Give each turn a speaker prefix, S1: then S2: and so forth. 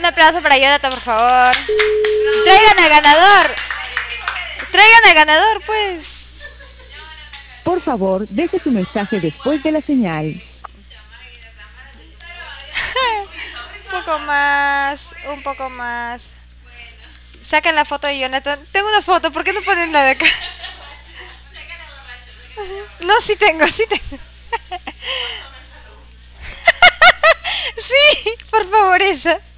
S1: Un aplauso para Jonathan, por favor. Traigan al ganador. Traigan al ganador, pues.
S2: Por favor, deje su mensaje después de la señal.
S1: Un poco más, un poco más. Saquen la foto de Jonathan. Tengo una foto, ¿por qué no ponen la de acá? No, sí tengo, sí tengo. Sí, por favor, esa.